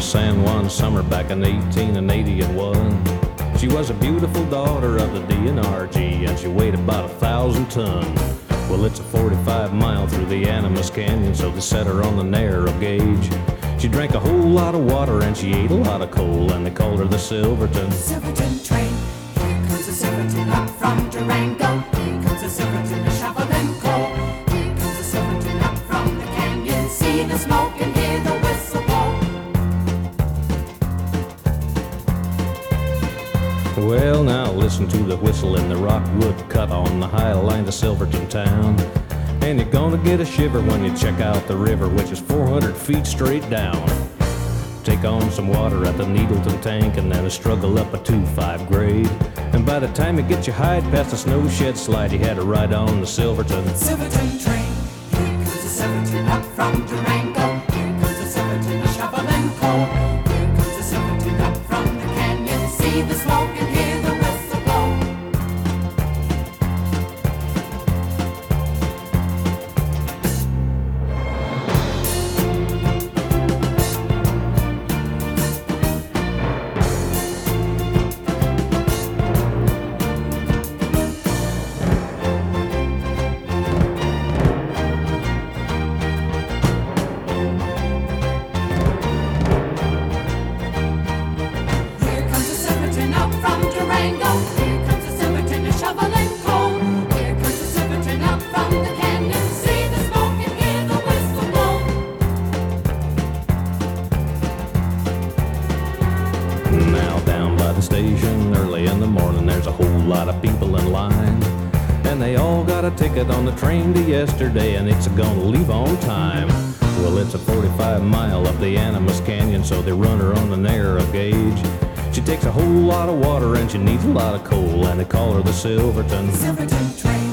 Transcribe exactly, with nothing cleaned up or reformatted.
a San Juan summer back in eighteen eighty-one. She was a beautiful daughter of the D N R G, and she weighed about a thousand ton. Well, it's a forty-five mile through the Animas Canyon, so they set her on the narrow gauge. She drank a whole lot of water and she ate a lot of coal, and they called her the Silverton. Silverton train, here comes the Silverton up from Durango. Here comes the Silverton, a shoveling coal. Here comes the Silverton up from the canyon. See the smoke and hear the whistle blow. Well, now listen to the whistle in the rockwood cut on the high line to Silverton town. And you're gonna get a shiver when you check out the river, which is four hundred feet straight down. Take on some water at the Needleton tank and then a struggle up a two five grade. And by the time you get your hide past the snow shed slide, you had to ride on the Silverton. Silverton train, here comes the Silverton up from Durango. Here comes the Silverton, a shoveling coal. Here comes the Silverton up from the canyon. See the smoke and hear the whistle blow. Here comes the Silverton up from Durango. Here comes the Silverton, a shoveling coal. Here comes the Silverton up from the canyon. See the smoke and hear the whistle blow. Now down by the station early in the morning, there's a whole lot of people in line. And they all got a ticket on the train to yesterday, and it's gonna leave on time. Well, it's a forty-five mile up the Animas Canyon, so they run her on the narrow gauge. She takes a whole lot of water and she needs a lot of coal, and they call her the Silverton. Silverton train,